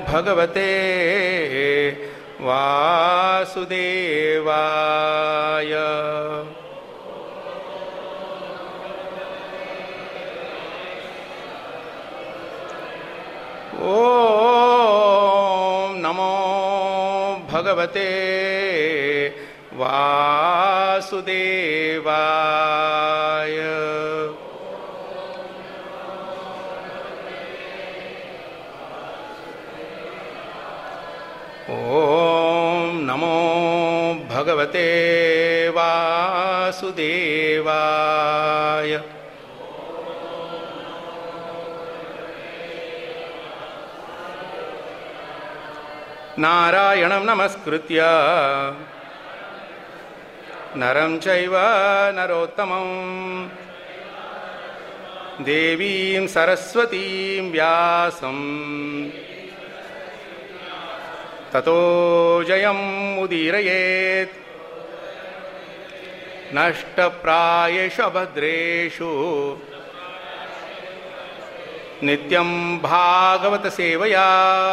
भगवते वासुदेवाय। ओम नमो भगवते वासुदेवाय। ओम नमो भगवते वासुदेवाय। नारायणं नमस्कृत्य नरं चैव नरोत्तमं देवीं सरस्वतीं व्यासं ततो जयमुदीरयेत्। नष्टप्रायेषु अभद्रेषु नित्यं भागवत सेवया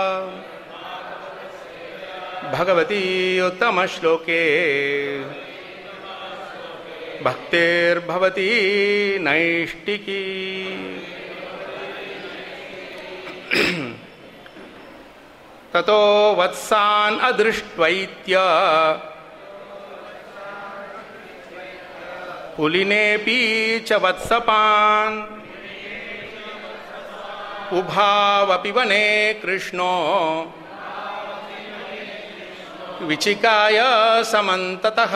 भगवती उत्तमश्लोके भक्तिर्भवती नैष्टिकी। ततो वत्सान् अदृष्ट्वैत्य पुलिनेऽपि च वत्सपान् उभावपि वने कृष्णो विचिकाय समन्ततः।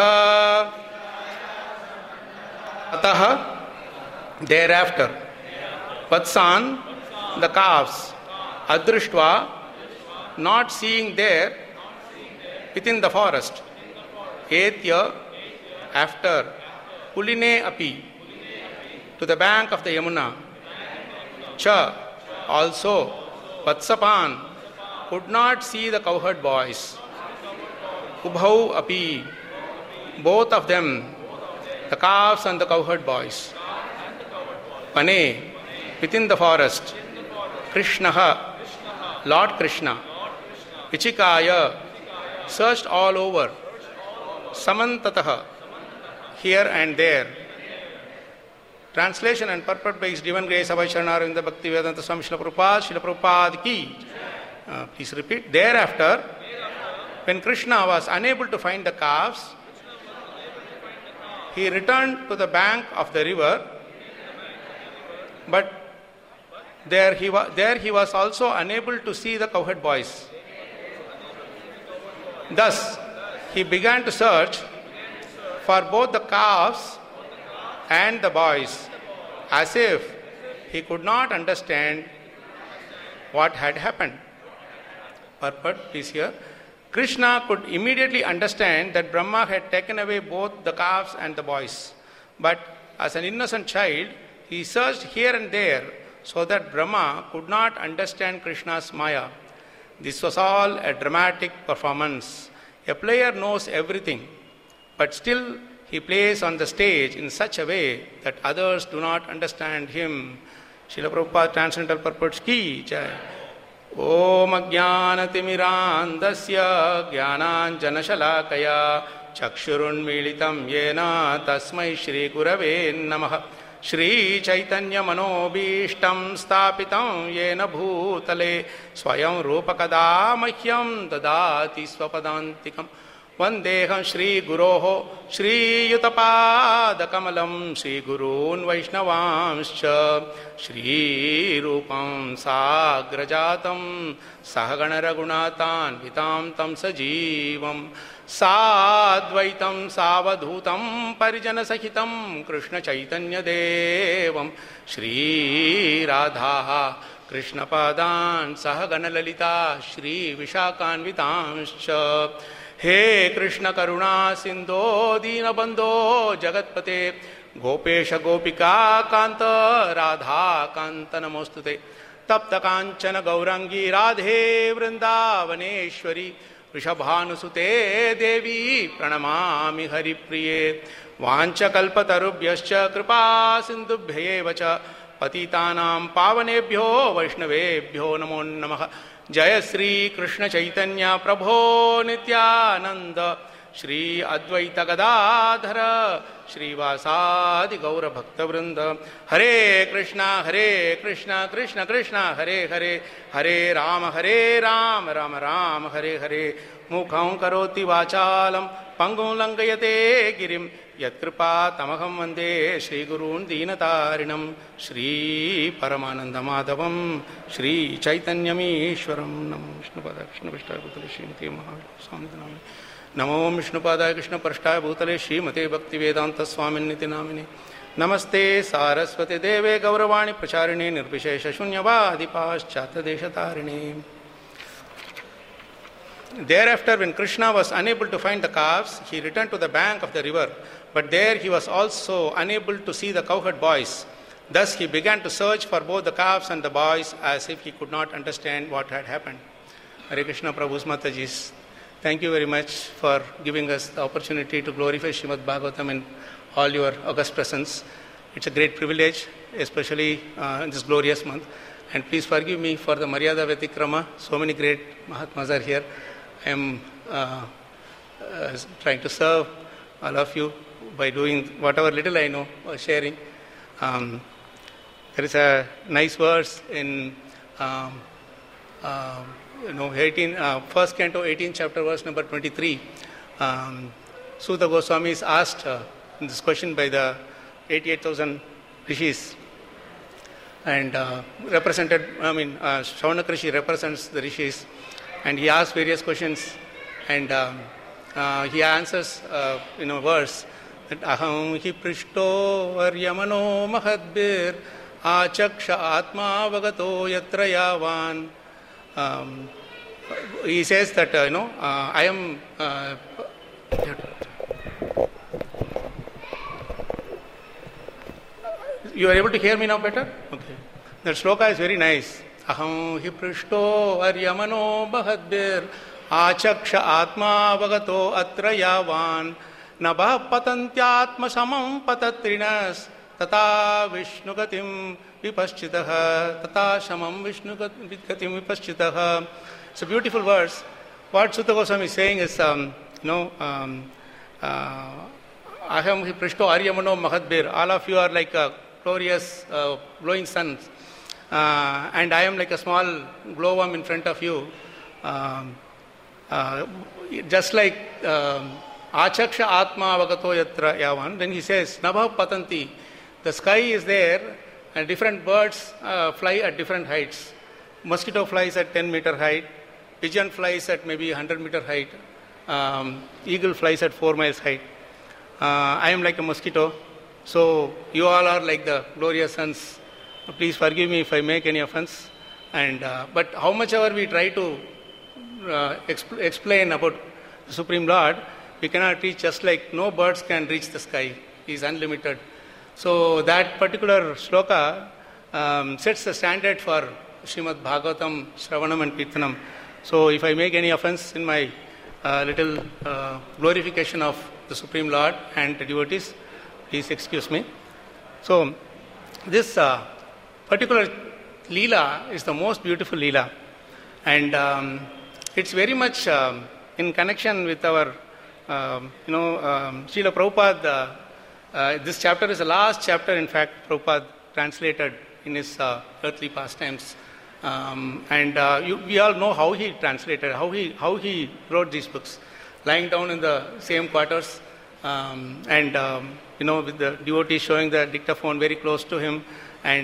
अतः thereafter vatsan, the calves, adrishtva, not seeing there within the forest, etya, after, puline api, to the bank of the Yamuna, cha, also, vatsapan, could not see the cowherd boys, ubhau api, both of them, the calves and the cowherd boys, pane, within the forest, Krishnaha, Lord Krishna, Vichikaya, searched all over, Samantataha, here and there. Translation and purport by His Divine Grace Abhay Sharanaravinda Bhakti Vedanta Swami Srila Prabhupada ki. Please repeat. Thereafter, when Krishna was unable to find the calves, he returned to the bank of the river, but there he was also unable to see the cowherd boys. Thus, he began to search for both the calves and the boys, as if he could not understand what had happened. Purport, please hear. Krishna could immediately understand that Brahma had taken away both the calves and the boys. But as an innocent child, he searched here and there so that Brahma could not understand Krishna's Maya. This was all a dramatic performance. A player knows everything, but still he plays on the stage in such a way that others do not understand him. Srila Prabhupada Transcendental Purports ki jai. Om Ajnanatimirandasya Jnananjanashalakaya Chakshurunmilitam Yena Tasmai Shri Gurave Namaha. Shri Chaitanya Manobishtam Stapitam Yena Bhutale Swayam Rupakada Mahyam Dadati Swapadantikam. Vandeham Shri Guroho Shri Yutapada Kamalam Shri Gurun Vaishnavamscha Shri Rupam Sagrajatam Sahagana Raghunatan Vitam Tam Sajivam Sadvaitam Savadhutam Parijana Sahitam Krishna Chaitanya Devam Shri Radha Krishna Padan Sahagana Lalita Shri Vishakan Vitamscha. हे कृष्ण करुणा सिंधो दीनबंधो जगत्पते गोपेश गोपिका कांत राधा कांत नमोस्तुते तप्त कांचन गौरांगी राधे वृंदावनेश्वरी वृषभानुसुते देवी प्रणमामि हरिप्रिये वाञ्छकल्पतरुभ्यश्च कृपा सिन्धुभ्येव च पतितानां पावनेभ्यो वैष्णवेभ्यो नमो नमः। Jaya Sri Krishna Chaitanya Prabho Nityananda Shri Advaita Gadadhara Shri Vasadi Gaura Bhakta Vrinda. Hare Krishna Krishna Krishna Hare Hare, Hare Rama Rama Rama Hare Hare. Mukham karoti vachalam pangum langayate girim yatkripa tamaham vande Shri Gurun Deenatarinam Shri Paramananda Madhavam Shri Chaitanyamishwaram. Namo Vishnupadaya Krishna Prasthaya Bhutale Srimate Mahasamidhanami Namo Vishnupadaya Krishna Prasthaya Bhutale Srimate Bhaktivedanta Swaminiti Namini Namaste Saraswati Deve Gauravani Pracharine Nirvishesha Shunyavadi Paschata Deshatarine. Thereafter, when Krishna was unable to find the calves, he returned to the bank of the river. But there he was also unable to see the cowherd boys. Thus he began to search for both the calves and the boys as if he could not understand what had happened. Hare Krishna Prabhu's Matajis, thank you very much for giving us the opportunity to glorify Srimad Bhagavatam in all your august presence. It's a great privilege, especially in this glorious month. And please forgive me for the Maryada Vyatikrama. So many great Mahatmas are here. I am trying to serve all of you by doing whatever little I know or sharing. There is a nice verse in 1st Canto, 18th chapter, verse number 23. Suta Goswami is asked this question by the 88,000 rishis. And Shaunaka Rishi represents the rishis. And he asks various questions, and he answers in a verse that Aham hi prishto varyamano mahadbir achaksha atma vagato yatra yavan. He says that I am. You are able to hear me now better? Okay. That shloka is very nice. Aham hi prishto aryamano bahadbir achaksha atma vagato atra yavan nabha patantyatma samam patatrinas tata vishnugatim vipaschitaha tata samam vishnugatim vipaschitaha. It's a beautiful verse. What Suta Goswami is saying is, aham hi prishto aryamano mahadbir. All of you are like glorious glowing suns. And I am like a small glowworm in front of you. Just like Achaksha Atma Vagato Yatra Yavan. Then he says, Nabha Patanti. The sky is there and different birds fly at different heights. Mosquito flies at 10-meter height. Pigeon flies at maybe 100-meter height. Eagle flies at 4 miles height. I am like a mosquito. So you all are like the glorious suns. Please forgive me if I make any offense. And but how much ever we try to explain about the Supreme Lord, we cannot reach, just like no birds can reach the sky. He is unlimited. So that particular shloka sets the standard for Srimad Bhagavatam, Shravanam and Kirtanam. So if I make any offense in my little glorification of the Supreme Lord and the devotees, please excuse me. So this particular Leela is the most beautiful Leela, and it's very much in connection with our, Srila Prabhupada. This chapter is the last chapter, in fact, Prabhupada translated in his earthly pastimes, and we all know how he translated, how he wrote these books, lying down in the same quarters, and with the devotees showing the dictaphone very close to him, and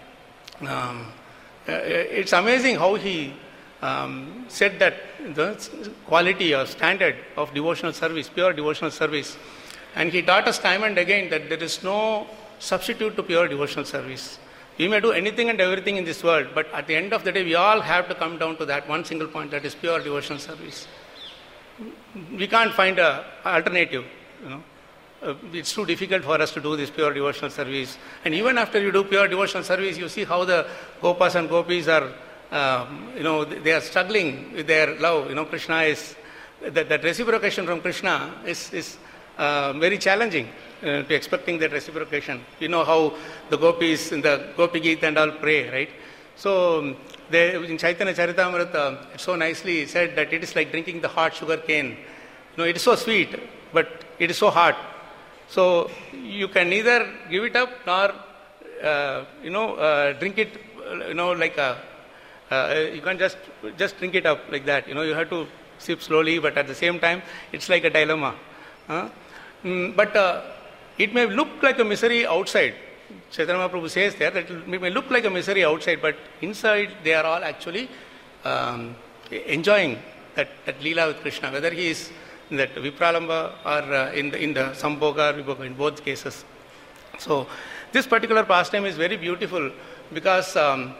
it's amazing how he said that the quality or standard of devotional service, pure devotional service, and he taught us time and again that there is no substitute to pure devotional service. We may do anything and everything in this world, but at the end of the day, we all have to come down to that one single point, that is pure devotional service. We can't find an alternative, It's too difficult for us to do this pure devotional service. And even after you do pure devotional service, you see how the Gopas and Gopis are, they are struggling with their love. Krishna is, that reciprocation from Krishna is very challenging to expecting that reciprocation. You know how the Gopis in the Gopi Geet and all pray, right? So in Chaitanya Charitamrita, it's so nicely said that it is like drinking the hot sugar cane. It is so sweet, but it is so hot. So you can neither give it up nor, drink it, like you can't just drink it up like that. You have to sip slowly, but at the same time, it's like a dilemma. But it may look like a misery outside. Chaitanya Mahaprabhu says there that it may look like a misery outside, but inside they are all actually enjoying that Leela with Krishna, whether he is in that Vipralamba or in the Sambhoga or Vibhoga, in both cases. So this particular pastime is very beautiful because the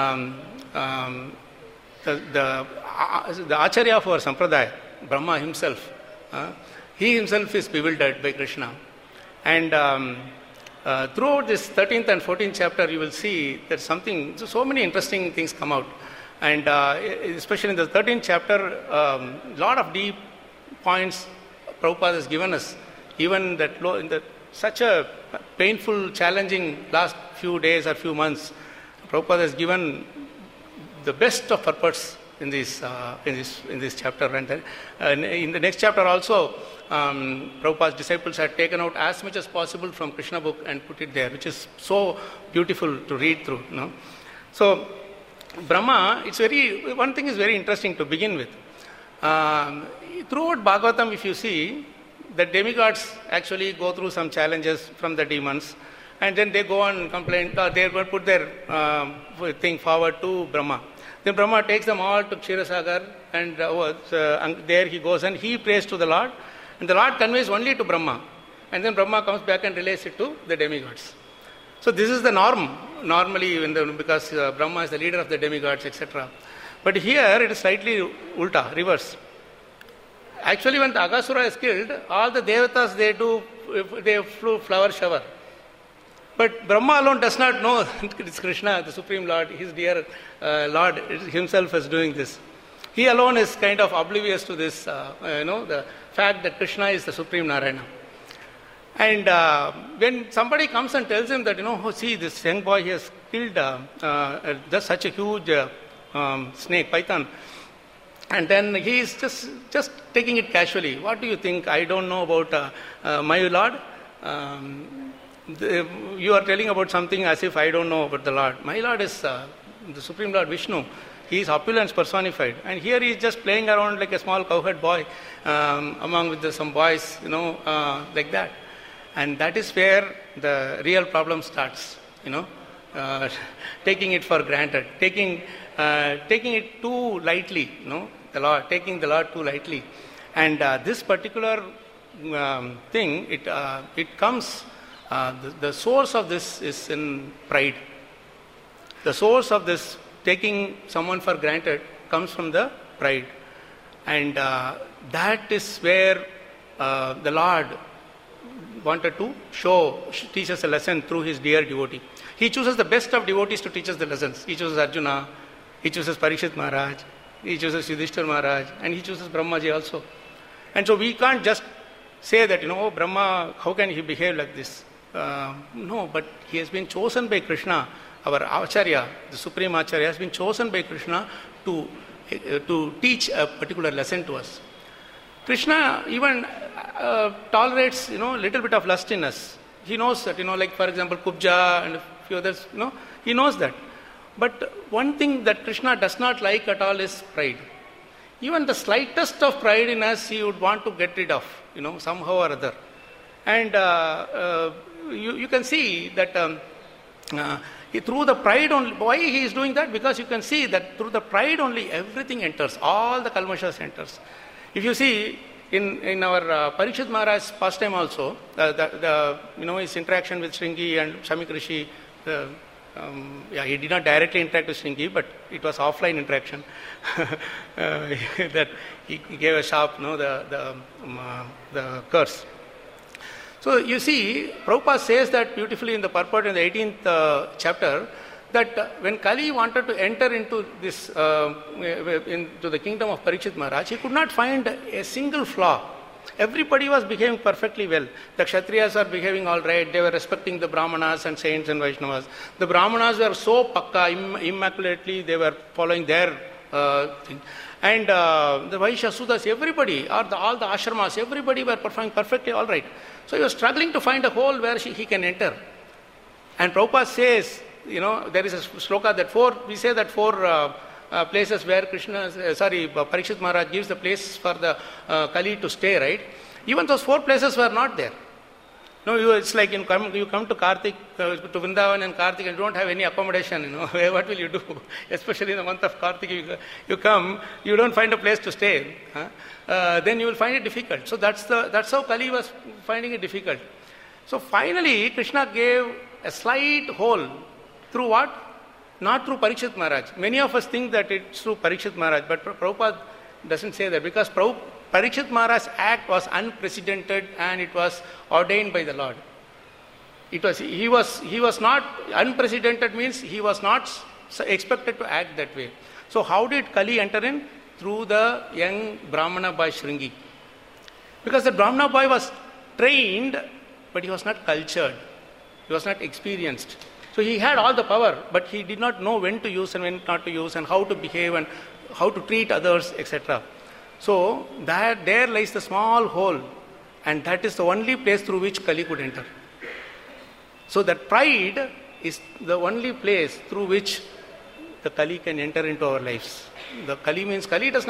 Acharya of our Sampradaya, Brahma himself, he himself is bewildered by Krishna. And throughout this 13th and 14th chapter, you will see that so many interesting things come out. And especially in the 13th chapter, lot of deep points Prabhupada has given us. Even that in such a painful, challenging last few days or few months, Prabhupada has given the best of purpose in this chapter. And in the next chapter also, Prabhupada's disciples had taken out as much as possible from Krishna book and put it there, which is so beautiful to read through. So Brahma, one thing is very interesting to begin with. Throughout Bhagavatam, if you see, the demigods actually go through some challenges from the demons, and then they go and complain, they put their thing forward to Brahma. Then Brahma takes them all to Kshirosagar, and there he goes and he prays to the Lord, and the Lord conveys only to Brahma, and then Brahma comes back and relays it to the demigods. So this is the norm, normally because Brahma is the leader of the demigods, etc. But here it is slightly ulta, reverse. Actually, when the Aghasura is killed, all the devatas they flew flower shower. But Brahma alone does not know it's Krishna, the Supreme Lord, his dear Lord himself is doing this. He alone is kind of oblivious to this, the fact that Krishna is the Supreme Narayana. And when somebody comes and tells him that, see, this young boy, he has killed just such a huge snake, python. And then he is just taking it casually. What do you think? I don't know about my Lord. You are telling about something as if I don't know about the Lord. My Lord is the Supreme Lord Vishnu. He is opulence personified. And here he is just playing around like a small cowherd boy among with some boys, like that. And that is where the real problem starts, taking it for granted, taking it too lightly, the Lord, taking the Lord too lightly. And this particular thing, it comes, the source of this is in pride. The source of this taking someone for granted comes from the pride. And that is where the Lord wanted to teach us a lesson through his dear devotee. He chooses the best of devotees to teach us the lessons. He chooses Arjuna, he chooses Parikshit Maharaj, he chooses Yudhishthira Maharaj, and he chooses Brahmaji also. And so we can't just say that, Brahma, how can he behave like this? No, but he has been chosen by Krishna. Our Acharya, the Supreme Acharya, has been chosen by Krishna to teach a particular lesson to us. Krishna even tolerates, little bit of lust in us. He knows that, like for example, Kubja and a few others, he knows that. But one thing that Krishna does not like at all is pride. Even the slightest of pride in us, he would want to get rid of, somehow or other. And you can see that through the pride only, why he is doing that? Because you can see that through the pride only everything enters, all the kalmashas enters. If you see in our Parikshit Maharaj's pastime also, his interaction with Shringi and Shamik Rishi, he did not directly interact with Shringi, but it was offline interaction. That he gave a sharp, the curse. So you see, Prabhupada says that beautifully in the purport in the 18th chapter, that when Kali wanted to enter into this, into the kingdom of Parikshit Maharaj, he could not find a single flaw. everybody was behaving perfectly well. The Kshatriyas are behaving all right. They were respecting the Brahmanas and saints and Vaishnavas. The Brahmanas were so pakka, immaculately, they were following their thing. And the Vaishya Sudras, everybody, all the ashramas, everybody were performing perfectly all right. So he was struggling to find a hole where he can enter. And Prabhupada says, there is a sloka that we say that four places where Parikshit Maharaj gives the place for the Kali to stay, right? Even those 4 places were not there. No, it's like you come to Kartik, to Vrindavan and Kartik, and don't have any accommodation, what will you do? Especially in the month of Kartik, you come, you don't find a place to stay. Then you will find it difficult. So that's how Kali was finding it difficult. So finally, Krishna gave a slight hole through what? Not through Parikshit Maharaj. Many of us think that it's through Parikshit Maharaj, but Prabhupada doesn't say that, because Parikshit Maharaj's act was unprecedented and it was ordained by the Lord. He was not unprecedented, means he was not expected to act that way. So how did Kali enter in? Through the young Brahmana boy Shringi. Because the Brahmana boy was trained, but he was not cultured. He was not experienced. So he had all the power, but he did not know when to use and when not to use, and how to behave and how to treat others, etc. So there lies the small hole, and that is the only place through which Kali could enter. So that pride is the only place through which the Kali can enter into our lives. The Kali means, Kali Yuga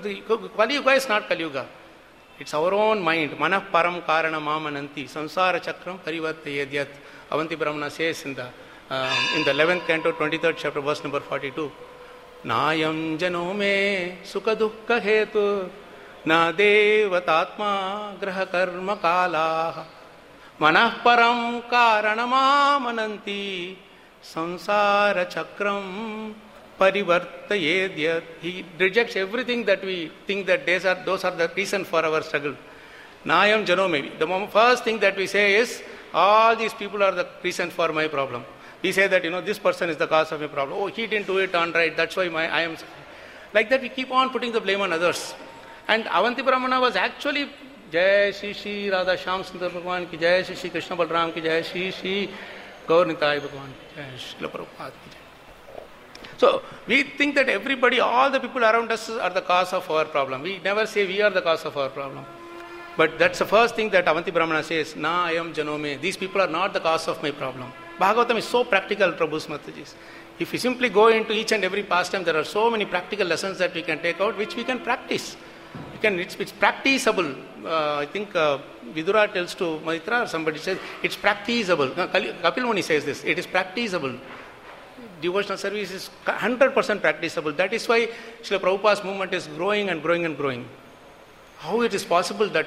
is not Kali Yuga. It's our own mind. Manah param karana mamananti samsara chakram parivartayedyat. Avanti Brahmana says in the 11th canto, 23rd chapter, verse number 42. Nayam jano me sukha dukkha hetu na devatatma graha karma kala manah param karanama mananti samsara chakram parivartayedyat. He rejects everything that we think that those are the reason for our struggle. Nayam jano me. The first thing that we say is, all these people are the reason for my problem. We say that, this person is the cause of my problem. Oh, he didn't do it on right, that's why I am... Like that we keep on putting the blame on others. And Avanti Brahmana was actually, Jai Shri Shri Radha Shyam Sundar Bhagwan ki Jai, Shri Shri Krishna Balram ki Jai, Shri Shri Gaur Nitai Bhagwan ki Jai, Shri Prabhupada ki Jai. So, we think that everybody, all the people around us are the cause of our problem. We never say we are the cause of our problem. But that's the first thing that Avanti Brahmana says, Na ayam janome. These people are not the cause of my problem. Bhagavatam is so practical, Prabhu's Mataji's. If you simply go into each and every pastime, there are so many practical lessons that we can take out, which we can practice. It's practicable. I think Vidura tells to Maitra, or somebody says, it's practicable. Kapil Muni says this, it is practicable. Devotional service is 100% practicable. That is why Srila Prabhupada's movement is growing and growing and growing. How it is possible that,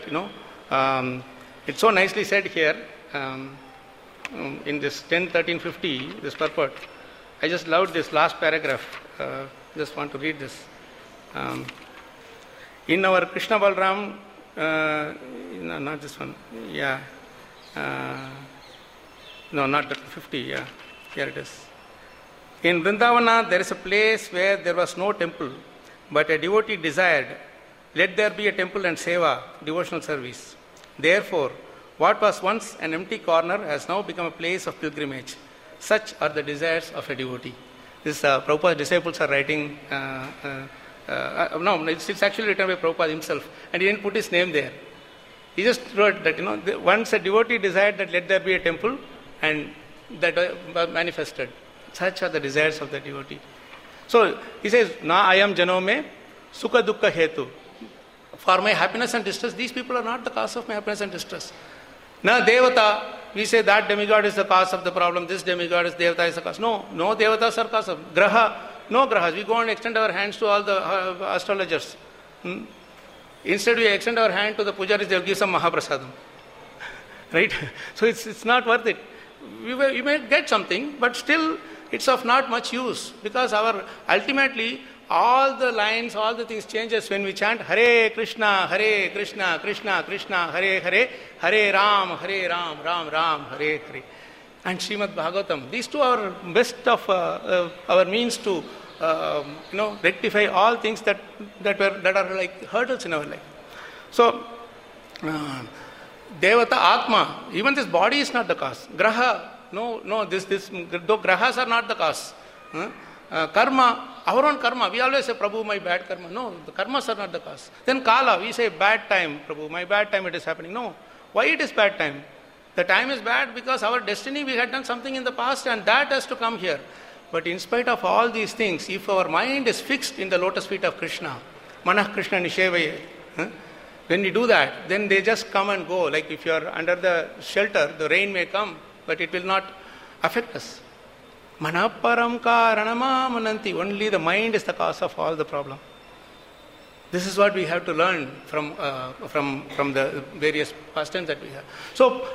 it's so nicely said here, in this 10-13-50, this purport. I just loved this last paragraph. Just want to read this. In our Krishna Balram, no, not this one. Yeah. No, not that 50. Yeah. Here it is. In Vrindavana, there is a place where there was no temple, but a devotee desired, let there be a temple and seva, devotional service. Therefore, what was once an empty corner has now become a place of pilgrimage. Such are the desires of a devotee. This Prabhupada's disciples are writing. No, it's actually written by Prabhupada himself, and he didn't put his name there. He just wrote that once a devotee desired that let there be a temple, and that manifested. Such are the desires of the devotee. So he says, Na ayam janome sukha dukkha hetu. For my happiness and distress, these people are not the cause of my happiness and distress. Na devata, we say that demigod is the cause of the problem, this demigod is devata is the cause. No devatas are cause of. Graha, no grahas. We go and extend our hands to all the astrologers. Instead we extend our hand to the pujaris, they will give some mahaprasadam. Right? So it's not worth it. You may get something, but still it's of not much use, because ultimately all the lines, all the things changes when we chant Hare Krishna, Krishna Krishna, Hare Hare, Hare Ram, Ram Ram, Hare Hare. And Srimad Bhagavatam. These two are best of our means to rectify all things that are like hurdles in our life. So Devata, Atma, even this body is not the cause. Graha, no, though grahas are not the cause. Karma, our own karma, we always say, Prabhu, my bad karma. No, the karmas are not the cause. Then Kala, we say, bad time, Prabhu, my bad time it is happening. No, why it is bad time? The time is bad because our destiny, we had done something in the past and that has to come here. But in spite of all these things, if our mind is fixed in the lotus feet of Krishna, Manah Krishna Nishevaye, when we do that, then they just come and go. Like if you are under the shelter, the rain may come, but it will not affect us. Manaparam karanamamananti. Only the mind is the cause of all the problem. This is what we have to learn from the various pastimes that we have. So,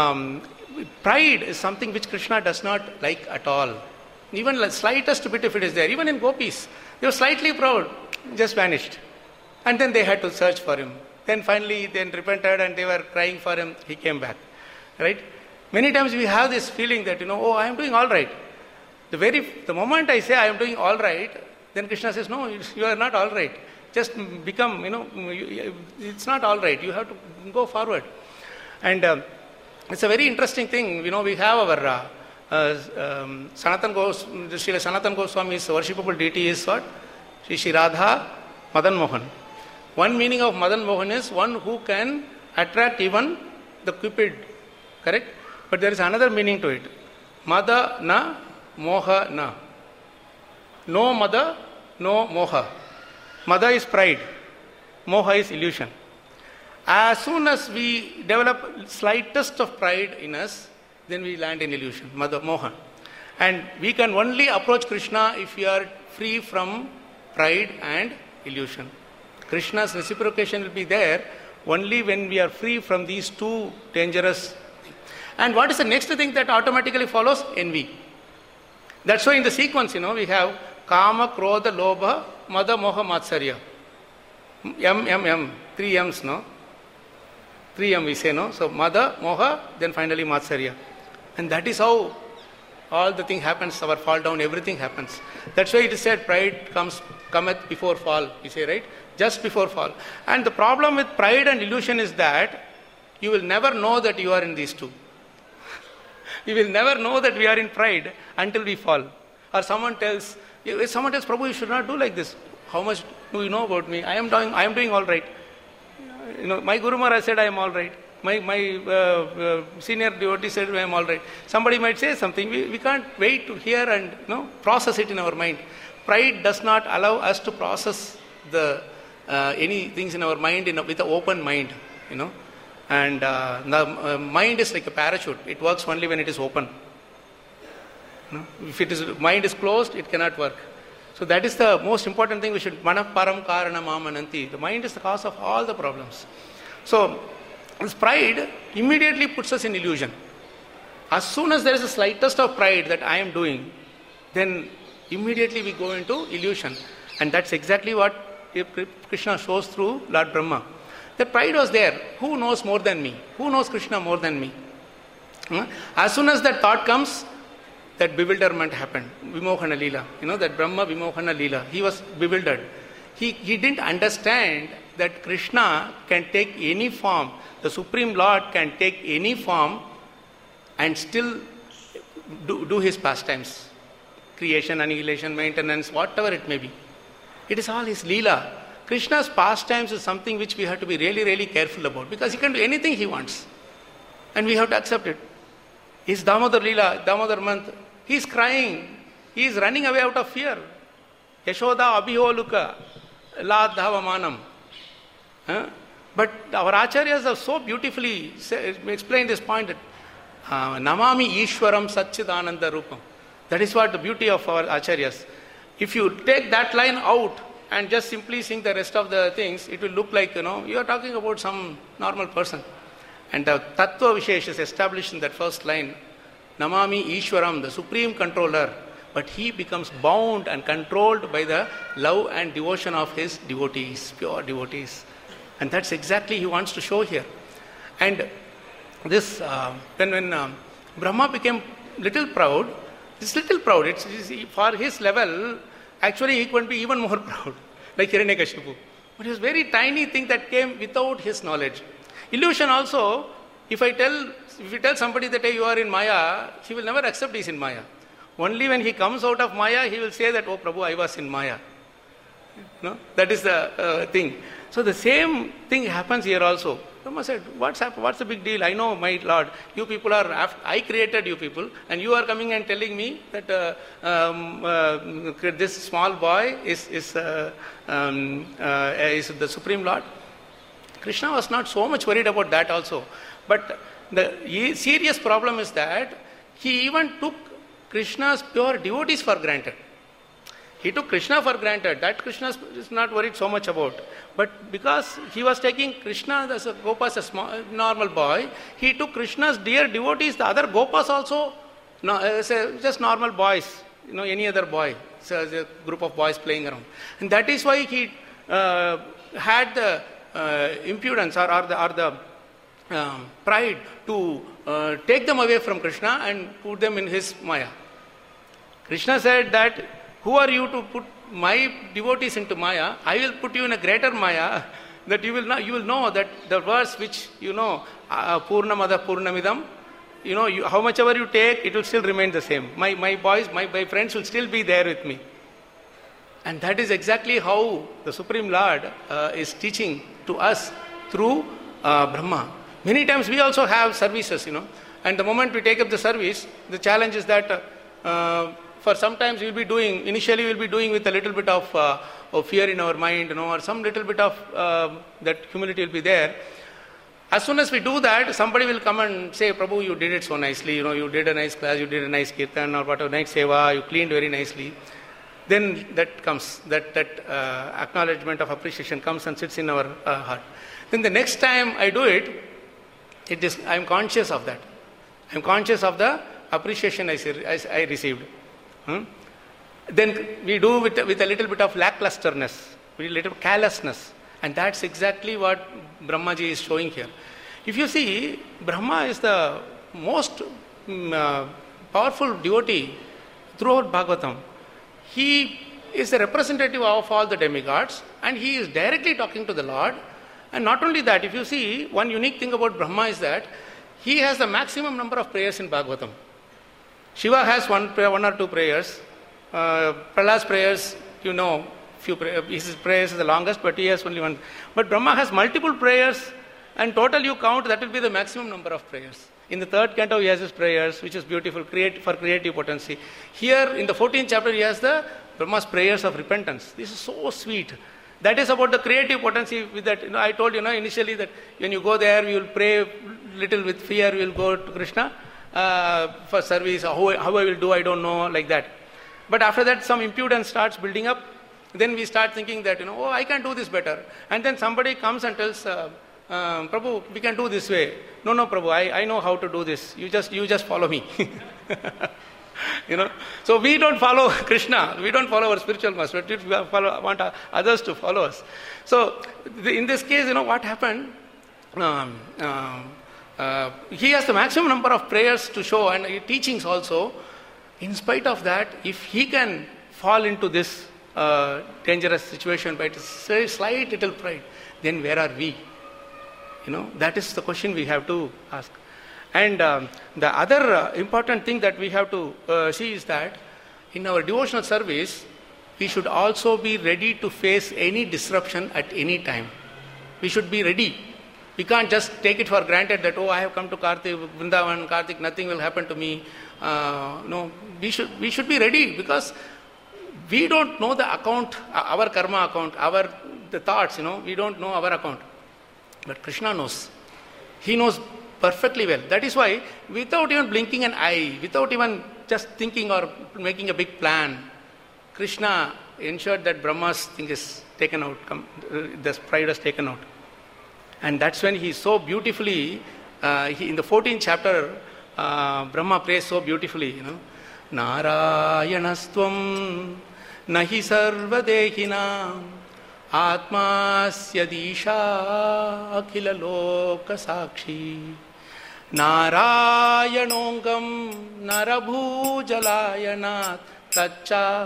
pride is something which Krishna does not like at all. Even the slightest bit if it is there. Even in gopis, they were slightly proud, just vanished. And then they had to search for him. Then finally, they repented and they were crying for him. He came back. Right? Many times we have this feeling that, oh, I am doing all right. The moment I say I am doing all right, then Krishna says, no, you are not all right. Just become, it's not all right. You have to go forward. And it's a very interesting thing. We have our Srila Sanatan Goswami's worshipable deity is what? Shri Radha Madan Mohan. One meaning of Madan Mohan is one who can attract even the Cupid. Correct? But there is another meaning to it. Mada na moha na. No mada, no moha. Mada is pride. Moha is illusion. As soon as we develop slightest of pride in us, then we land in illusion, mada, moha. And we can only approach Krishna if we are free from pride and illusion. Krishna's reciprocation will be there only when we are free from these two dangerous things. And what is the next thing that automatically follows? Envy. That's why in the sequence, we have Kama, Krodha, Lobha, Mada, Moha, Matsarya. M. 3 M's, no? 3 M we say, no? So Mada, Moha, then finally Matsarya. And that is how all the thing happens, our fall down, everything happens. That's why it is said pride cometh before fall, we say, right? Just before fall. And the problem with pride and illusion is that you will never know that you are in these two. You will never know that we are in pride until we fall. Or someone tells, Prabhu, you should not do like this. How much do you know about me? I am doing all right. My Guru Maharaj said I am all right. My senior devotee said I am all right. Somebody might say something. We can't wait to hear and process it in our mind. Pride does not allow us to process any things in our mind with an open mind. And the mind is like a parachute. It works only when it is open. If mind is closed, it cannot work. So that is the most important thing we should, Manaparam Karana Mamananti. The mind is the cause of all the problems. So, this pride immediately puts us in illusion. As soon as there is the slightest of pride that I am doing, then immediately we go into illusion. And that's exactly what Krishna shows through Lord Brahma. The pride was there. Who knows more than me? Who knows Krishna more than me? As soon as that thought comes, that bewilderment happened. Vimohana Leela. That Brahma Vimohana Leela. He was bewildered. He didn't understand that Krishna can take any form. The Supreme Lord can take any form and still do his pastimes. Creation, annihilation, maintenance, whatever it may be. It is all his Leela. Krishna's pastimes is something which we have to be really, really careful about because he can do anything he wants. And we have to accept it. His Damodar Leela, Damodar month, he is crying. He is running away out of fear. Yashoda Abhiholuka, La Dhavamanam. But our acharyas have so beautifully explained this point that Namami Ishwaram Satchidananda Rupam. That is what the beauty of our acharyas. If you take that line out and just simply sing the rest of the things, it will look like, you are talking about some normal person. And the Tattva Vishesh is established in that first line. Namami Ishwaram, the supreme controller. But he becomes bound and controlled by the love and devotion of his devotees, pure devotees. And that's exactly he wants to show here. And this, when Brahma became little proud, it's for his level, actually he could be even more proud, like Hiranyakashipu. But it was very tiny thing that came without his knowledge. Illusion also, if you tell somebody that hey, you are in Maya, he will never accept he is in Maya. Only when he comes out of Maya, he will say that, oh Prabhu, I was in Maya. No? That is the thing. So the same thing happens here also. Brahma said, what's the big deal? I know, my Lord, you people I created you people, and you are coming and telling me that this small boy is the Supreme Lord. Krishna was not so much worried about that also. But the serious problem is that he even took Krishna's pure devotees for granted. He took Krishna for granted. That Krishna is not worried so much about. But because he was taking Krishna as a Gopas, a small, normal boy, he took Krishna's dear devotees, the other Gopas also, just normal boys, any other boy. So a group of boys playing around. And that is why he had the impudence or the pride to take them away from Krishna and put them in his Maya. Krishna said that, who are you to put my devotees into Maya? I will put you in a greater Maya, that you will know that the verse which Purnamada Purnamidam, how much ever you take, it will still remain the same. My boys, my friends will still be there with me. And that is exactly how the Supreme Lord is teaching to us through Brahma. Many times we also have services, and the moment we take up the service, the challenge is that for sometimes initially we'll be doing with a little bit of fear in our mind, or some little bit of that humility will be there. As soon as we do that, somebody will come and say, Prabhu, you did it so nicely, you did a nice class, you did a nice kirtan or whatever, nice seva, you cleaned very nicely. Then that comes, that acknowledgement of appreciation comes and sits in our heart. Then the next time I do it, I am conscious of that. I am conscious of the appreciation I received. Then we do with a little bit of lacklusterness, with a little carelessness. And that's exactly what Brahmaji is showing here. If you see, Brahma is the most powerful devotee throughout Bhagavatam. He is a representative of all the demigods, and he is directly talking to the Lord. And not only that, if you see, one unique thing about Brahma is that he has the maximum number of prayers in Bhagavatam. Shiva has one or two prayers. Prahlad's prayers, few prayers. His prayers is the longest, but he has only one. But Brahma has multiple prayers, and total you count, that will be the maximum number of prayers. In the third canto, he has his prayers, which is beautiful, for creative potency. Here, in the 14th chapter, he has the Brahma's prayers of repentance. This is so sweet. That is about the creative potency. With that, I told you initially that when you go there, you will pray little with fear. You will go to Krishna for service. How I will do, I don't know, like that. But after that, some impudence starts building up. Then we start thinking that I can do this better. And then somebody comes and tells, Prabhu, we can do this way. No, Prabhu, I know how to do this. You just follow me. So we don't follow Krishna. We don't follow our spiritual master. We want others to follow us. So in this case, what happened? He has the maximum number of prayers to show and teachings also. In spite of that, if he can fall into this dangerous situation by slight little pride, then where are we? That is the question we have to ask. And the other important thing that we have to see is that in our devotional service, we should also be ready to face any disruption at any time. We should be ready. We can't just take it for granted that, I have come to Vrindavan, Kartik, nothing will happen to me. No, we should be ready, because we don't know the account, our karma account, the thoughts, we don't know our account. But Krishna knows. He knows perfectly well. That is why, without even blinking an eye, without even just thinking or making a big plan, Krishna ensured that Brahma's thing is taken out, the pride is taken out. And that's when he so beautifully, in the 14th chapter, Brahma prays so beautifully, Narayanastvam nahi sarvadehina atmasyadisha akhila loka sakshi Narayanongam narabhujalayanat tacha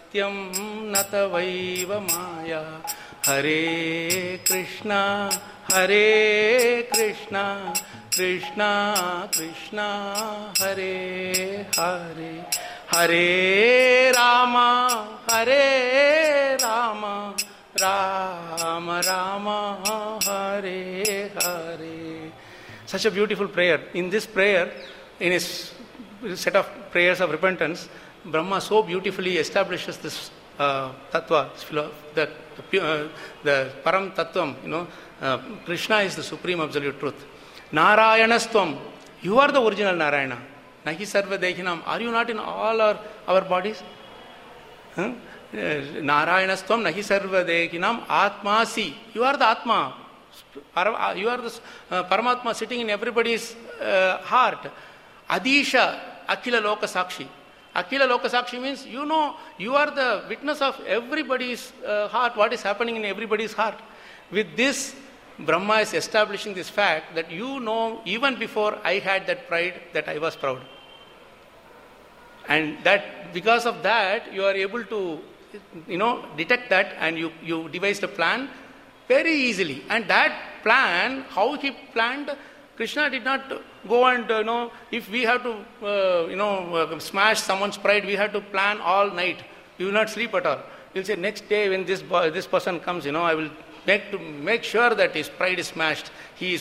pisatyam natavaiva maya Hare Krishna Hare Krishna, Krishna Krishna, Hare Hare, Hare Rama, Hare Rama, Rama Rama, Hare Hare. Such a beautiful prayer. In this prayer, in his set of prayers of repentance, Brahma so beautifully establishes this tattva, the param tattvam, Krishna is the supreme absolute truth. Narayanastvam, you are the original Narayana. Nahi sarva dehinam, are you not in all our bodies? Narayanastvam nahi sarva dehinam atmasi, you are the Atma. You are the Paramatma sitting in everybody's heart. Adisha Akhila Loka Sakshi. Akhila Loka Sakshi means you are the witness of everybody's heart, what is happening in everybody's heart. With this, Brahma is establishing this fact that even before I had that pride, that I was proud. And that because of that, you are able to detect that, and you devised a plan very easily. And that plan, how he planned, Krishna did not go and, if we have to, smash someone's pride, we have to plan all night. We will not sleep at all. We'll say, next day when this person comes, I will make sure that his pride is smashed. He is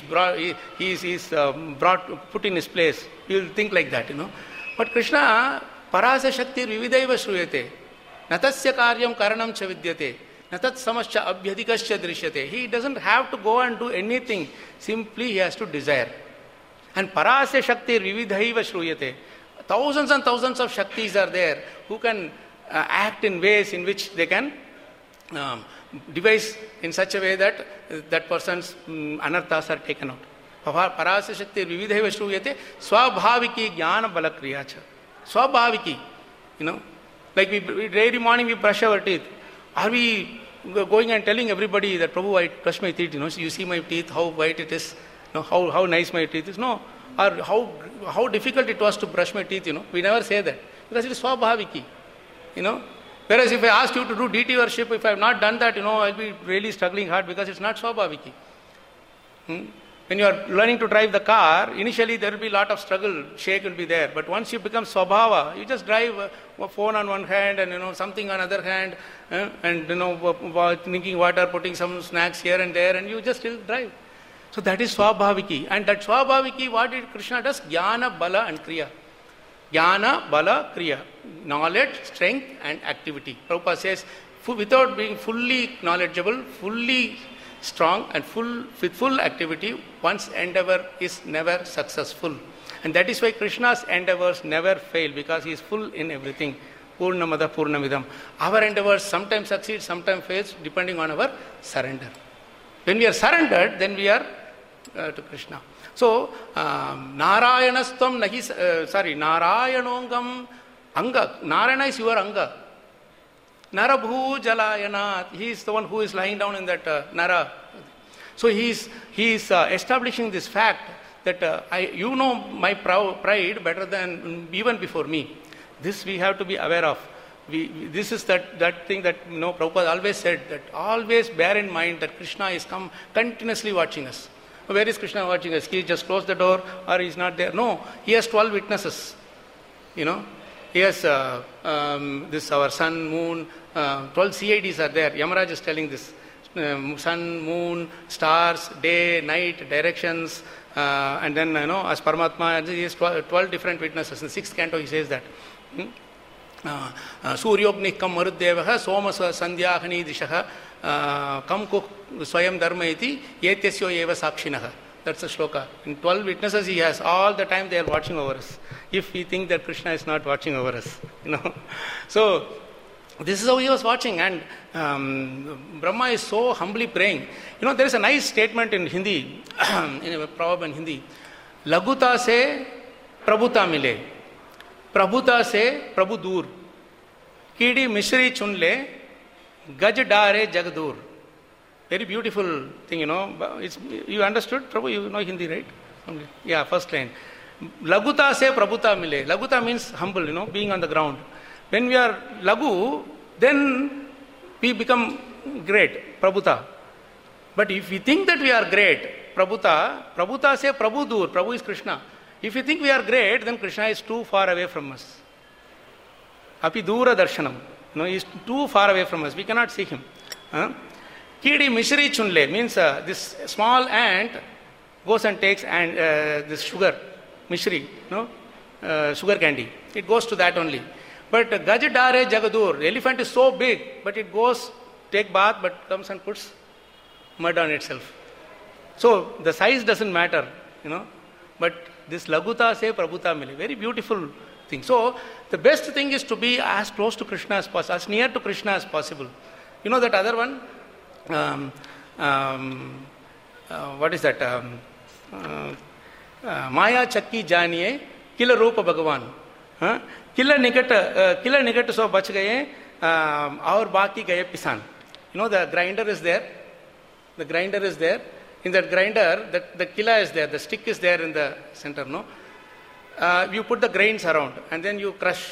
put in his place. We will think like that, But Krishna, Parasa Shakti Vividaiva Shruyate, Natasya Karyam Karanam Cha Vidyate, Natat Samascha Abhyadikascha Drishyate. He doesn't have to go and do anything. Simply he has to desire. And Parasya Shakti Vividaiva Shruyate. Thousands and thousands of Shaktis are there who can act in ways in which they can devise in such a way that that person's anarthas are taken out. Parasya Shakti Vividaiva Shruyate Swabhaviki Jnana Balakriyacha. Swabhaviki. Like every morning we brush our teeth. Are we going and telling everybody that, Prabhu, I brush my teeth, you see my teeth, how white it is, how nice my teeth is? No. Or how difficult it was to brush my teeth, We never say that. Because it is swabhaviki, Whereas if I ask you to do deity worship, if I have not done that, I'll be really struggling hard because it's not swabhaviki. When you are learning to drive the car, initially there will be a lot of struggle, shake will be there. But once you become swabhava, you just drive a phone on one hand and something on other hand, and drinking water, putting some snacks here and there, and you just still drive. So that is swabhaviki. And that swabhaviki, what did Krishna does? Jnana, bala and kriya. Jnana, bala, kriya. Knowledge, strength and activity. Prabhupada says, without being fully knowledgeable, fully strong and with full activity, one's endeavor is never successful. And that is why Krishna's endeavors never fail, because he is full in everything. Purnamada Purnamidam. Our endeavors sometimes succeed, sometimes fails, depending on our surrender. When we are surrendered, then we are to Krishna. So, Narayanastvam Narayanongam Anga. Narayana is your Anga. Narabhu Jalayana, he is the one who is lying down in that Nara. So he is establishing this fact that my pride better than even before me. This we have to be aware of. This is that thing that Prabhupada always said, that always bear in mind that Krishna is continuously watching us. Where is Krishna watching us? He just closed the door or he is not there? No, he has 12 witnesses. He has this our sun, moon, 12 CIDs are there. Yamaraj is telling this. Sun, moon, stars, day, night, directions, and then, as Paramatma, he has 12 different witnesses. In the 6th canto, he says that. Suryogni kam marudevaha somasa sandhyahani dishaha kam kuk swayam dharma iti yetyasyo eva sakshinaha. That's the shloka. In 12 witnesses he has, all the time they are watching over us. If we think that Krishna is not watching over us, So, this is how he was watching, and Brahma is so humbly praying. There is a nice statement in Hindi, in a proverb in Hindi. Laguta se prabhuta mile, prabhuta se prabhu dur, kidi mishri chun le, gaj dare jag dur. Very beautiful thing, You understood? Prabhu, you know Hindi, right? Yeah, first line. Laguta se prabhuta mile. Laguta means humble, being on the ground. When we are lagu, then we become great, prabhuta. But if we think that we are great, Prabhuta say Prabhu Dur, Prabhu is Krishna. If you think we are great, then Krishna is too far away from us. Api Dura Darshanam. He is too far away from us. We cannot see him. Kidi Mishri Chunle means this small ant goes and takes this sugar, Mishri, sugar candy. It goes to that only. But Gajadare Jagadur, elephant is so big, but it goes, take bath, but comes and puts mud on itself. So the size doesn't matter, But this Laguta se Prabhuta mili, very beautiful thing. So the best thing is to be as close to Krishna as possible, as near to Krishna as possible. That other one, what is that? Maya Chakki Janiye, Kila Rupa Bhagavan. Kila Nikat so bach gaye, aur baki gaye pisan. The grinder is there. The grinder is there. In that grinder, the kila is there. The stick is there in the center. You put the grains around and then you crush.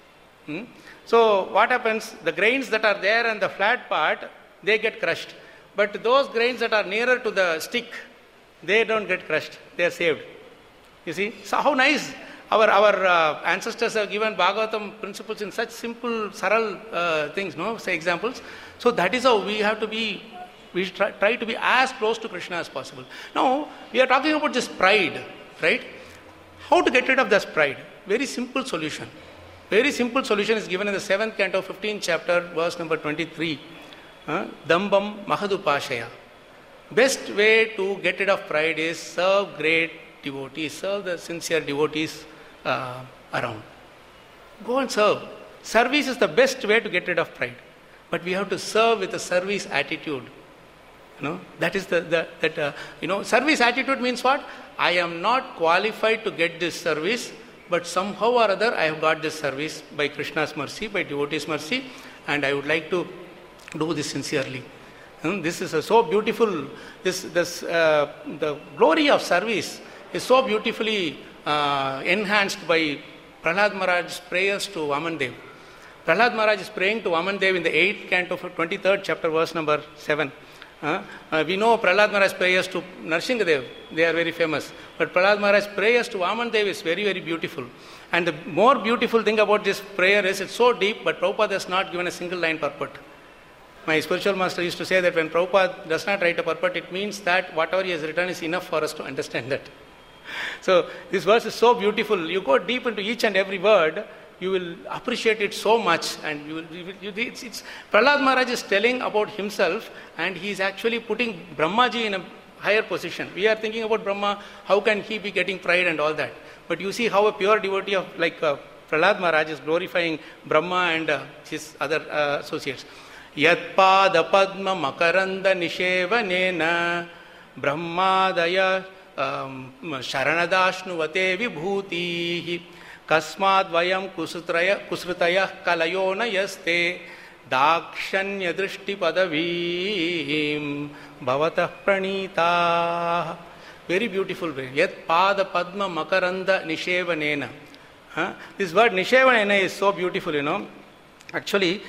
So what happens? The grains that are there and the flat part, they get crushed. But those grains that are nearer to the stick, they don't get crushed. They are saved. You see? So how nice. Our ancestors have given Bhagavatam principles in such simple, saral things, say examples. So that is how we have to be, we try to be as close to Krishna as possible. Now, we are talking about this pride, right? How to get rid of this pride? Very simple solution. Very simple solution is given in the 7th canto, 15th chapter, verse number 23. Dambam Mahadupashaya. Best way to get rid of pride is serve great devotees, serve the sincere devotees around. Go and serve. Service is the best way to get rid of pride. But we have to serve with a service attitude. That is service attitude means what? I am not qualified to get this service, but somehow or other I have got this service by Krishna's mercy, by devotee's mercy, and I would like to do this sincerely. This is so beautiful. The glory of service is so beautifully enhanced by Prahlad Maharaj's prayers to Vamandev. Prahlad Maharaj is praying to Vamandev in the 8th canto of 23rd chapter, verse number 7. We know Prahlad Maharaj's prayers to Narsinghadev, they are very famous. But Prahlad Maharaj's prayers to Vamandev is very, very beautiful. And the more beautiful thing about this prayer is it's so deep, but Prabhupada has not given a single line purport. My spiritual master used to say that when Prabhupada does not write a purport, it means that whatever he has written is enough for us to understand that. So this verse is so beautiful. You go deep into each and every word, you will appreciate it so much. And it's Prahlad Maharaj is telling about himself, and he is actually putting Brahmaji in a higher position. We are thinking about Brahma, how can he be getting pride and all that. But you see how a pure devotee of Prahlad Maharaj is glorifying Brahma and his other associates. Yat pada padma makaranda nishevanena brahmadaya sharanadashnuvate vibhutihi kasmad vayam kusrutaya kalayona yaste dakshanya drishti padavim bhavatah pranita. Very beautiful way. Yat pada padma makaranda nishevanena. This word nishevanena is so beautiful, Actually,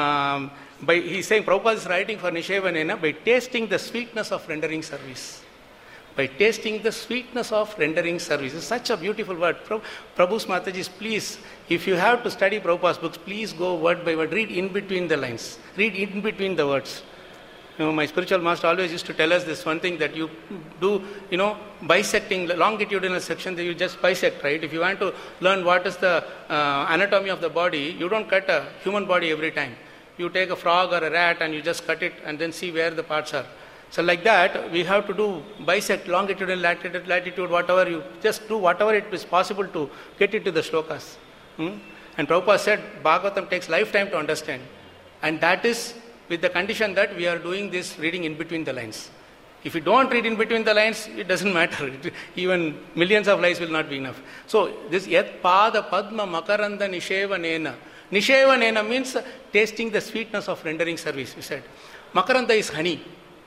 he's saying Prabhupada is writing for Nishevanena by tasting the sweetness of rendering service. By tasting the sweetness of rendering service. It's such a beautiful word. Prabhu's Mataji's, please, if you have to study Prabhupada's books, please go word by word. Read in between the lines. Read in between the words. My spiritual master always used to tell us this one thing, that you do, bisecting the longitudinal section, that you just bisect, right? If you want to learn what is the anatomy of the body, you don't cut a human body every time. You take a frog or a rat and you just cut it and then see where the parts are. So like that, we have to do bisect longitude and latitude, whatever. You just do whatever it is possible to get it to the shlokas. And Prabhupada said, Bhagavatam takes lifetime to understand. And that is with the condition that we are doing this reading in between the lines. If you don't read in between the lines, it doesn't matter. Even millions of lines will not be enough. So this yat pada padma makaranda nishevanena. Nishevanena means tasting the sweetness of rendering service, we said. Makaranda is honey.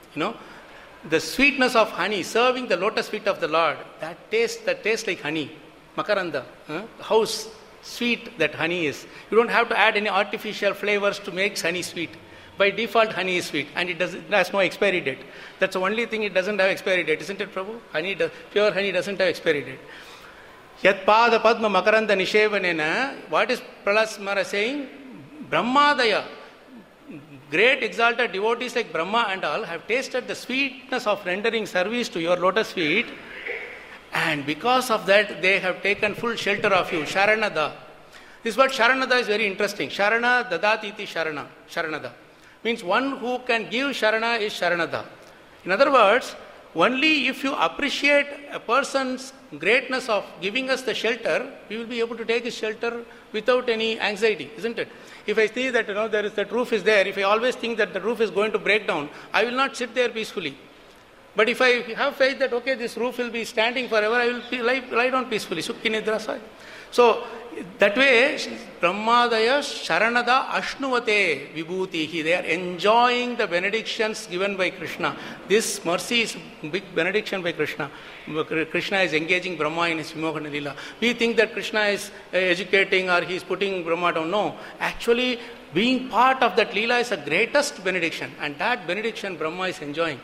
The sweetness of honey, serving the lotus feet of the Lord, that tastes like honey. Makaranda. How sweet that honey is. You don't have to add any artificial flavors to make honey sweet. By default, honey is sweet, and it has no expiry date. That's the only thing it doesn't have expiry date, isn't it, Prabhu? Pure honey doesn't have expiry date. Yat pada padma makaranda nishevanena. What is Prahlad Maharaj saying? Brahmadaya, great exalted devotees like Brahma and all have tasted the sweetness of rendering service to your lotus feet, and because of that they have taken full shelter of you. Sharanada. This word Sharanada is very interesting. Sharana dadati iti Sharana. Sharanada means one who can give Sharana is Sharanada. In other words, only if you appreciate a person's greatness of giving us the shelter, we will be able to take his shelter without any anxiety, isn't it? If I see that there is that roof is there, if I always think that the roof is going to break down, I will not sit there peacefully. But if I have faith that this roof will be standing forever, I will lie down peacefully. Sukhi nidra sai. So that way, Brahmadaya Sharanada Ashnuvate Vibhutihi. They are enjoying the benedictions given by Krishna. This mercy is a big benediction by Krishna. Krishna is engaging Brahma in his Vimohana Leela. We think that Krishna is educating or he is putting Brahma down. No. Actually, being part of that Leela is the greatest benediction. And that benediction Brahma is enjoying.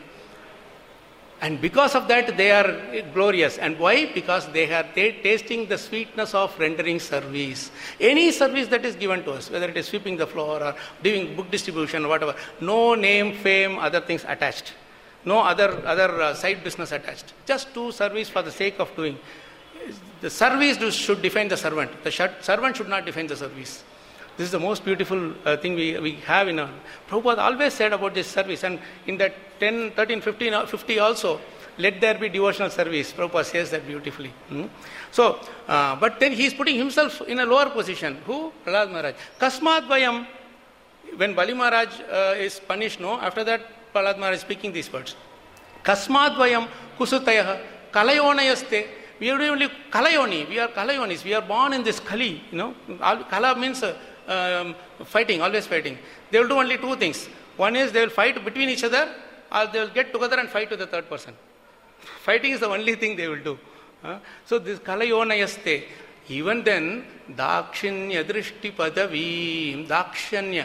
And because of that, they are glorious. And why? Because they are tasting the sweetness of rendering service. Any service that is given to us, whether it is sweeping the floor or doing book distribution or whatever, no name, fame, other things attached. No other side business attached. Just do service for the sake of doing. The service should define the servant. The servant should not define the service. This is the most beautiful thing we have in our... Prabhupada always said about this service, and in that 10, 13, 15, 50 also, let there be devotional service. Prabhupada says that beautifully. So, but then he is putting himself in a lower position. Who? Prahlad Maharaj. Kasmat Vayam, when Bali Maharaj is punished, after that Prahlad Maharaj is speaking these words. Kasmat Vayam Kusutayaha Kalayonayaste. We are only Kalayoni. We are Kalayonis. We are born in this Kali. Kala means... fighting, always fighting. They will do only two things. One is they will fight between each other, or they will get together and fight with the third person. Fighting is the only thing they will do. So this Kalayonayaste, even then, Dakshinya Drishti Padavi, Dakshinya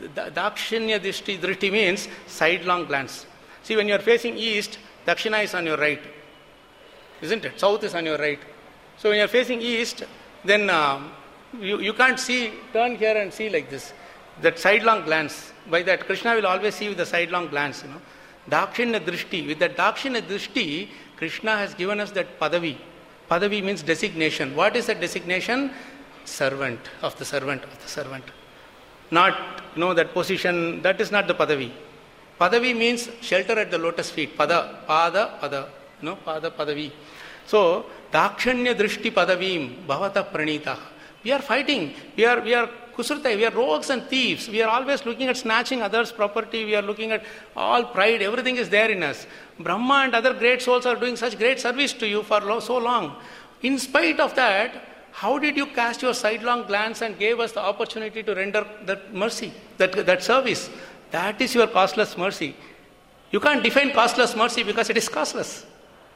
Drishti means sidelong glance. See, when you are facing east, Dakshina is on your right. Isn't it? South is on your right. So when you are facing east, then you can't see, turn here and see like this. That sidelong glance. By that, Krishna will always see with the sidelong glance. Dakshinya Drishti. With that Dakshinya Drishti, Krishna has given us that Padavi. Padavi means designation. What is that designation? Servant of the servant of the servant. Not, that position, that is not the Padavi. Padavi means shelter at the lotus feet. Pada, Pada. Pada, Padavi. So, Dakshanya Drishti Padavim, Bhavata Pranita. We are fighting. We are Kusrutai. We are rogues and thieves. We are always looking at snatching others' property. We are looking at all pride. Everything is there in us. Brahma and other great souls are doing such great service to you for so long. In spite of that, how did you cast your sidelong glance and gave us the opportunity to render that mercy, that service? That is your costless mercy. You can't define costless mercy because it is costless.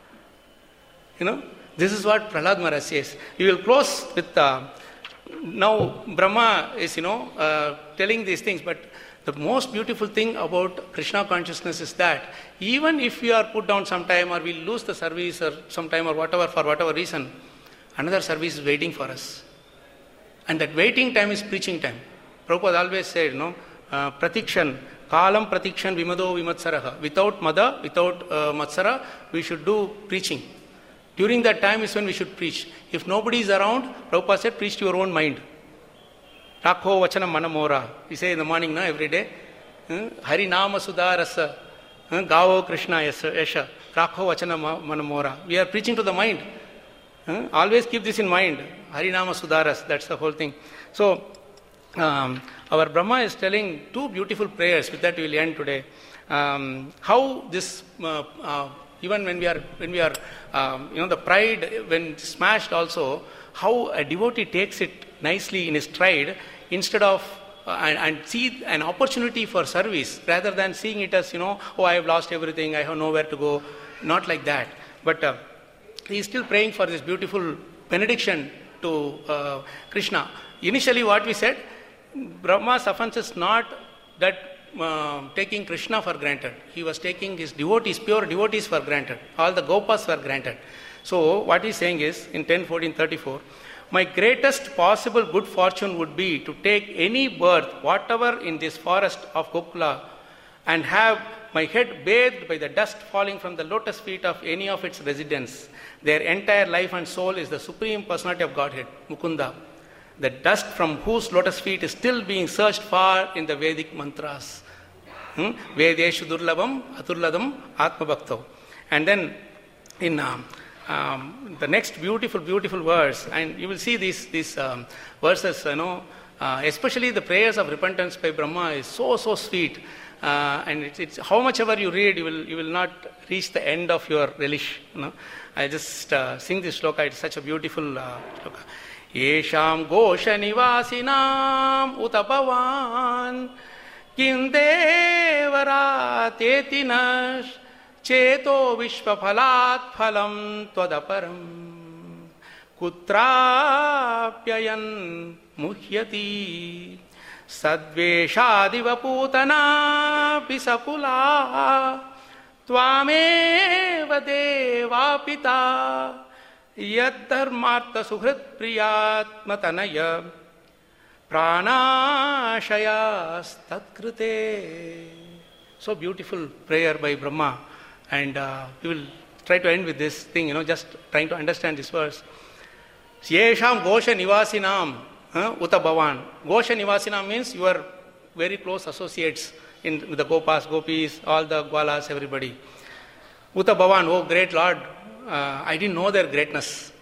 This is what Prahlad Maharaj says. We will close with... now Brahma is, telling these things, but the most beautiful thing about Krishna consciousness is that even if we are put down sometime or we lose the service or sometime or whatever, for whatever reason, another service is waiting for us. And that waiting time is preaching time. Prabhupada always said, Pratikshan, Kalam Pratikshan Vimado Vimatsaraha. Without Mada, without Matsara, we should do preaching. During that time is when we should preach. If nobody is around, Prabhupada said, preach to your own mind. Rakho Vachanam Manamora. We say in the morning, every day. Hari Nama Sudarasa. Gavo Krishna Yasha. Rakho Vachanam Manamora. We are preaching to the mind. Always keep this in mind. Hari Nama Sudaras. That's the whole thing. So, our Brahma is telling two beautiful prayers. With that we will end today. How this... even when we are, the pride, when smashed also, how a devotee takes it nicely in his stride instead of, and see an opportunity for service rather than seeing it as, I have lost everything, I have nowhere to go. Not like that. But he is still praying for this beautiful benediction to Krishna. Initially what we said, Brahma's offense is not that taking Krishna for granted. He was taking his devotees, pure devotees for granted. All the Gopas were granted. So what he's saying is, in 10:14:34, my greatest possible good fortune would be to take any birth, whatever in this forest of Gokula, and have my head bathed by the dust falling from the lotus feet of any of its residents. Their entire life and soul is the Supreme Personality of Godhead, Mukunda, the dust from whose lotus feet is still being searched for in the Vedic mantras. Vedeshu durlabam aturladam atma bhakto. And then in the next beautiful verse, and you will see these verses, especially the prayers of repentance by Brahma is so sweet. And it's how much ever you read, you will not reach the end of your relish. I just sing this shloka. It's such a beautiful shloka. Yesham gosha nivasinam utapavan kindevara tetinash cheto vishvaphalat phalam tvadaparam kutrapyayan muhyati sadveshadiva putana pisakula tvameva deva pita yad dharmartha suhrit priyatmatanaya pranashayas tatkrite. So beautiful prayer by Brahma, and we will try to end with this thing, just trying to understand this verse. Yesham gosha nivasinam uta bhavan. Gosha nivasinam means your very close associates with the Gopas, Gopis, all the Gwalas, everybody. Uta bhavan, oh great Lord, I didn't know their greatness.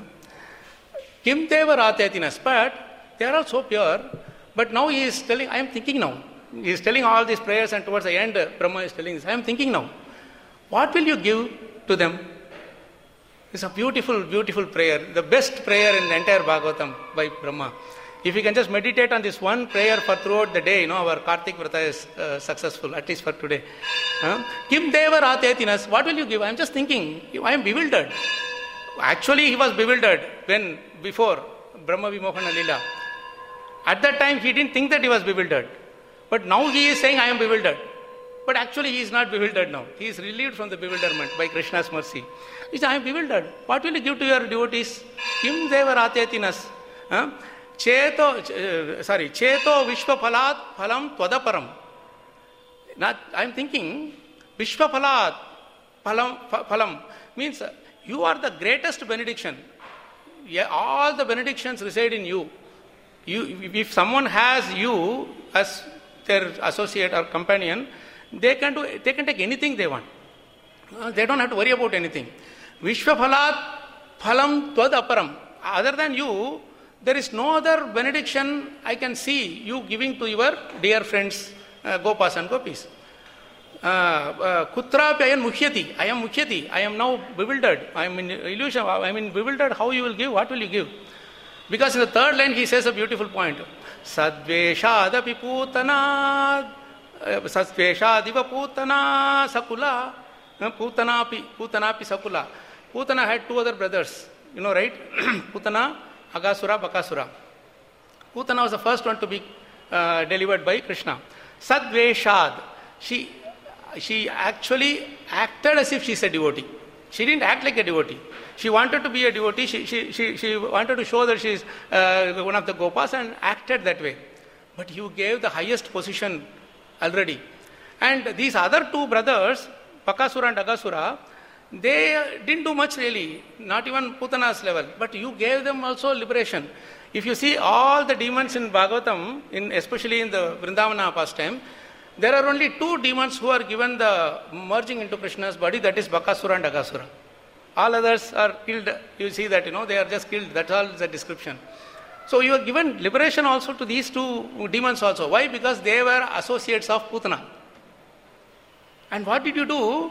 Kim deva ratetinas, but they are all so pure. But now he is telling, I am thinking now. He is telling all these prayers, and towards the end, Brahma is telling this, I am thinking now. What will you give to them? It's a beautiful prayer, the best prayer in the entire Bhagavatam by Brahma. If you can just meditate on this one prayer for throughout the day, our Kartik Vrata is successful, at least for today. Kim deva ratetinas, what will you give? I am just thinking, I am bewildered. Actually, he was bewildered before Brahma Vimohana Lila. At that time, he didn't think that he was bewildered. But now he is saying, I am bewildered. But actually, he is not bewildered now. He is relieved from the bewilderment by Krishna's mercy. He says, I am bewildered. What will you give to your devotees? Kim deva ratetinas. Cheto vishvaphalat phalam tvadaparam. I am thinking, vishvaphalat phalam means you are the greatest benediction. Yeah, all the benedictions reside in you. If someone has you as their associate or companion, they can take anything they want. They don't have to worry about anything. Vishvaphalat phalam tvadaparam. Other than you, there is no other benediction I can see you giving to your dear friends, Gopas and Gopis. Kutrapyayan mukhyati. I am mukhyati. I am now bewildered. I am in illusion. I am in bewildered. How you will give? What will you give? Because in the third line he says a beautiful point. Sadveshadapi putana Sasveshadiva putana sakula. Putanapi sakula. Putana had two other brothers. Right? Putana, Agasura, Bakasura. Putana was the first one to be delivered by Krishna. Sadveshad. She actually acted as if she is a devotee. She didn't act like a devotee. She wanted to be a devotee. She wanted to show that she is one of the Gopas and acted that way. But you gave the highest position already. And these other two brothers, Bakasura and Agasura, they didn't do much really, not even Putana's level. But you gave them also liberation. If you see all the demons in Bhagavatam, especially in the Vrindavana pastime, there are only two demons who are given the merging into Krishna's body, that is Bakasura and Agasura. All others are killed. You see that, they are just killed. That's all the description. So you are given liberation also to these two demons also. Why? Because they were associates of Putana. And what did you do?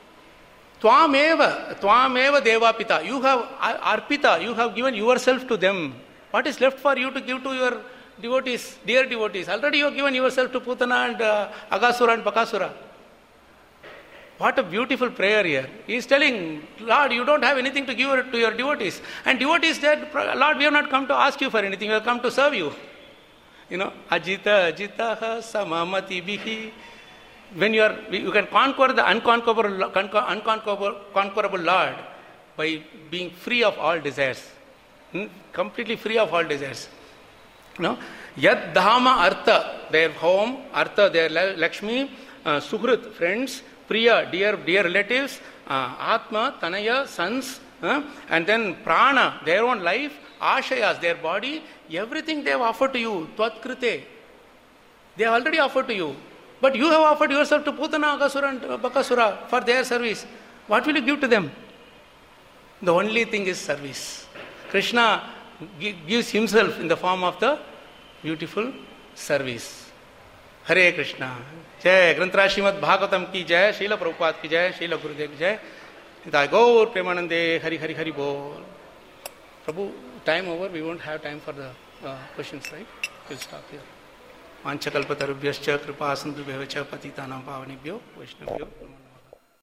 Tvameva devapita. You have arpita. You have given yourself to them. What is left for you to give to your devotees, dear devotees? Already you have given yourself to Putana and Agasura and Bakasura. What a beautiful prayer here. He is telling, Lord, you don't have anything to give to your devotees. And devotees said, Lord, we have not come to ask you for anything. We have come to serve you. Ajita, Ajitaha, Samamati Bihi. When you can conquer the unconquerable Lord by being free of all desires. Completely free of all desires. Yad Dhama Artha, their home, Artha, their Lakshmi, Suhrit, friends, Priya, dear relatives, Atma, Tanaya, sons, and then Prana, their own life, Ashayas, their body, everything they have offered to you, Tvatkrite. They have already offered to you. But you have offered yourself to Putana, Aghasura and Bakasura for their service. What will you give to them? The only thing is service. Krishna gives himself in the form of the beautiful service. Hare Krishna. Jai Granthra Srimad Bhagavatam ki jai, Srila Prabhupada ki jai, Srila Gurudev ki jai. Nitai Gaur Premanande, Hari Hari Hari Bol. Prabhu, time over, we won't have time for the questions, right? We'll stop here. Vanchakalpatarubhyascha kripa sindhubhyavcha patitanam pavanebhyo vaishnavyo.